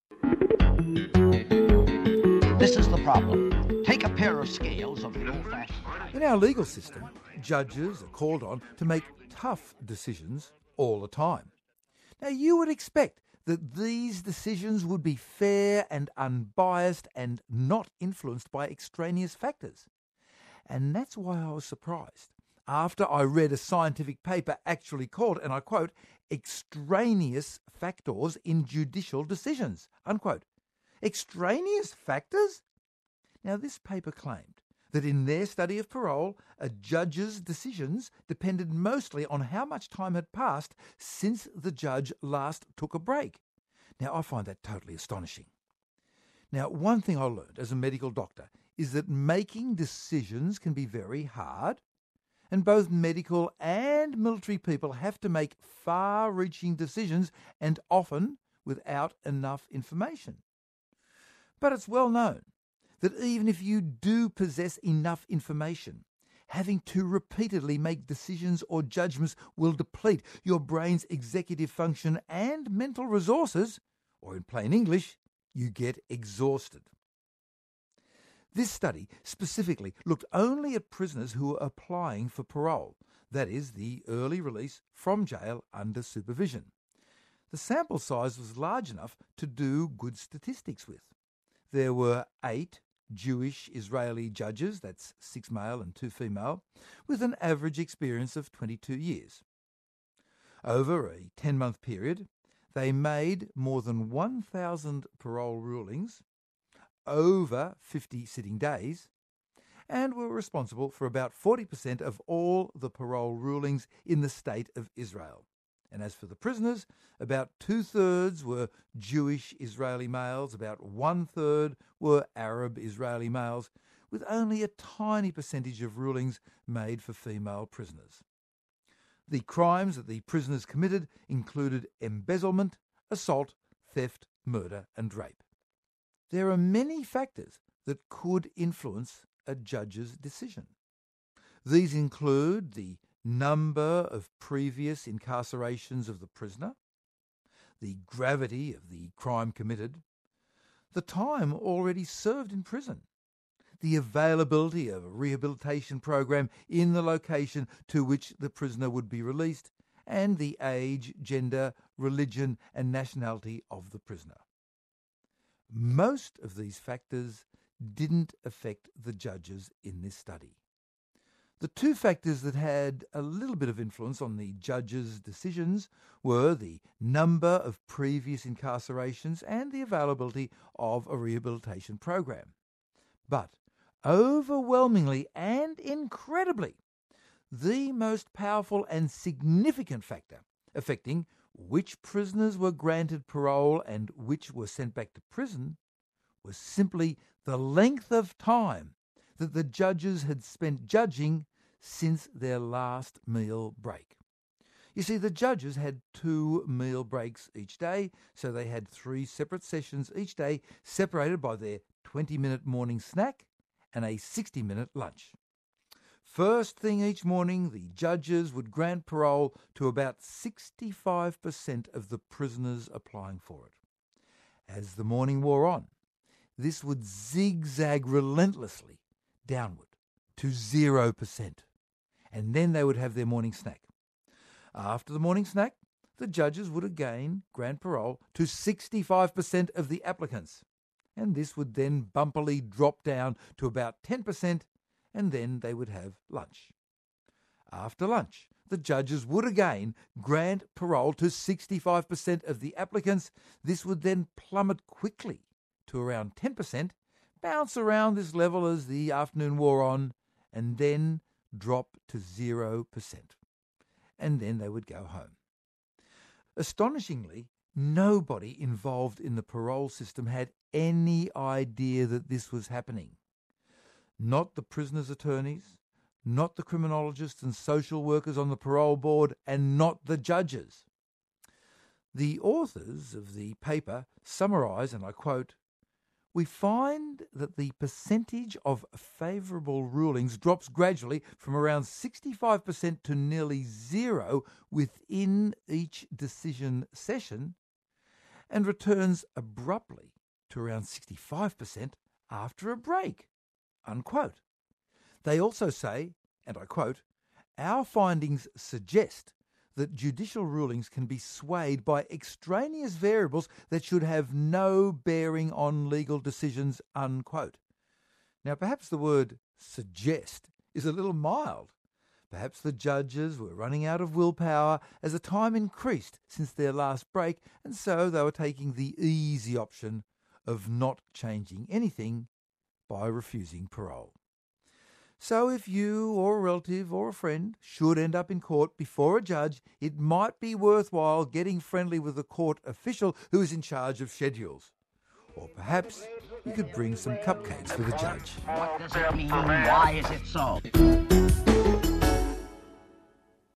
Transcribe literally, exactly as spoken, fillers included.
This is the problem. Take a pair of scales of the old-fashioned type. In our legal system, judges are called on to make tough decisions all the time. Now, you would expect that these decisions would be fair and unbiased and not influenced by extraneous factors. And that's why I was surprised after I read a scientific paper actually called, and I quote, extraneous factors in judicial decisions, unquote. Extraneous factors? Now, this paper claimed that in their study of parole, a judge's decisions depended mostly on how much time had passed since the judge last took a break. Now, I find that totally astonishing. Now, one thing I learned as a medical doctor is that making decisions can be very hard, and both medical and military people have to make far-reaching decisions, and often without enough information. But it's well known that even if you do possess enough information, having to repeatedly make decisions or judgments will deplete your brain's executive function and mental resources, or in plain English, you get exhausted. This study specifically looked only at prisoners who were applying for parole, that is, the early release from jail under supervision. The sample size was large enough to do good statistics with. There were eight Jewish Israeli judges, that's six male and two female, with an average experience of twenty-two years. Over a ten-month period, they made more than one thousand parole rulings, over fifty sitting days, and were responsible for about forty percent of all the parole rulings in the state of Israel. And as for the prisoners, about two-thirds were Jewish Israeli males, about one-third were Arab Israeli males, with only a tiny percentage of rulings made for female prisoners. The crimes that the prisoners committed included embezzlement, assault, theft, murder and rape. There are many factors that could influence a judge's decision. These include the number of previous incarcerations of the prisoner, the gravity of the crime committed, the time already served in prison, the availability of a rehabilitation program in the location to which the prisoner would be released, and the age, gender, religion and nationality of the prisoner. Most of these factors didn't affect the judges in this study. The two factors that had a little bit of influence on the judges' decisions were the number of previous incarcerations and the availability of a rehabilitation program. But overwhelmingly and incredibly, the most powerful and significant factor affecting which prisoners were granted parole and which were sent back to prison was simply the length of time that the judges had spent judging since their last meal break. You see, the judges had two meal breaks each day, so they had three separate sessions each day, separated by their twenty-minute morning snack and a sixty-minute lunch. First thing each morning, the judges would grant parole to about sixty-five percent of the prisoners applying for it. As the morning wore on, this would zigzag relentlessly downward to zero percent. And then they would have their morning snack. After the morning snack, the judges would again grant parole to sixty-five percent of the applicants. And this would then bumpily drop down to about ten percent, and then they would have lunch. After lunch, the judges would again grant parole to sixty-five percent of the applicants. This would then plummet quickly to around ten percent, bounce around this level as the afternoon wore on, and then drop to zero percent. And then they would go home. Astonishingly, nobody involved in the parole system had any idea that this was happening. Not the prisoners' attorneys, not the criminologists and social workers on the parole board, and not the judges. The authors of the paper summarise, and I quote, "We find that the percentage of favourable rulings drops gradually from around sixty-five percent to nearly zero within each decision session, and returns abruptly to around sixty-five percent after a break, unquote. They also say, and I quote, "Our findings suggest that judicial rulings can be swayed by extraneous variables that should have no bearing on legal decisions," unquote. Now, perhaps the word suggest is a little mild. Perhaps the judges were running out of willpower as the time increased since their last break, and so they were taking the easy option of not changing anything by refusing parole. So if you or a relative or a friend should end up in court before a judge, it might be worthwhile getting friendly with the court official who is in charge of schedules. Or perhaps you could bring some cupcakes for the judge. What does it mean? Why is it so?